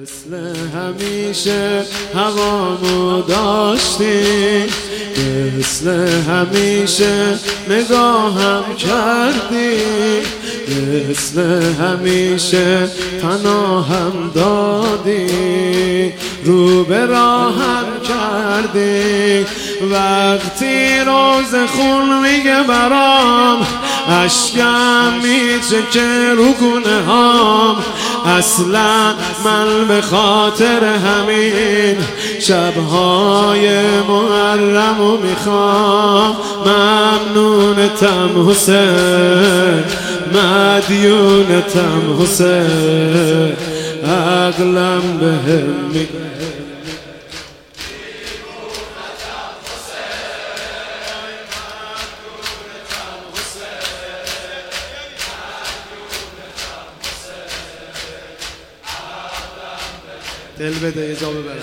مثل همیشه هوامو داشتی، مثل همیشه نگاهم کردی، مثل همیشه پناهم دادی، رو به راهم کردی. وقتی روز خون میگه برام، اشکم میچکه رو گونه هام. اصلا من به خاطر همین شبهای محرمو میخوام. ممنونتم حسین، مدیونتم حسین، عقلم بهم میگه دل بده یه جا ببرم.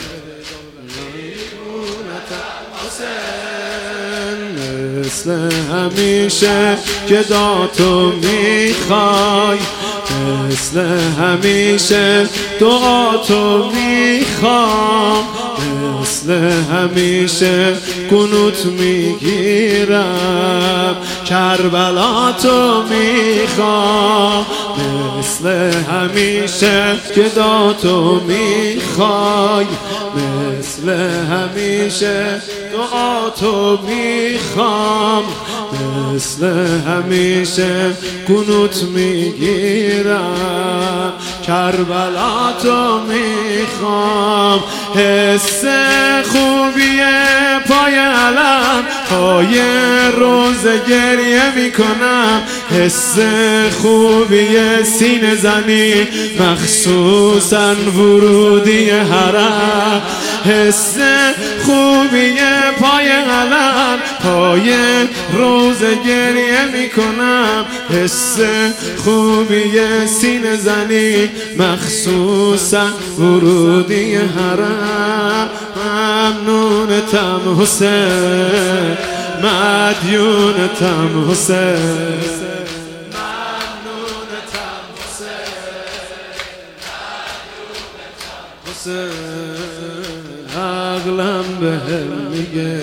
مثل همیشه که دعاتو میخوای، مثل همیشه دعاتو میخوام، مثل همیشه قنوت میگیرم، کربلاتو میخوام. مثل همیشه که دعاتو میخوای، مثل همیشه دعاتو میخوام، مثل همیشه قنوت میگیرم، کربلاتو میخوام. حس خوبیه پای علم، پای روز گریه میکنم. حس خوبیه سینه زنی، مخصوصا ورودی حرم. حس خوبیه پای علم، پای روز گریه میکنم. حس خوبیه سینه زنی، مخصوصا ورودی حرم. ممنونتم حسین، مدیونتم حسین، ممنونتم حسین، عقلم بهم میگه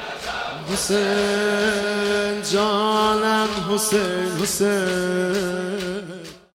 حسین، جانم حسین، حسین.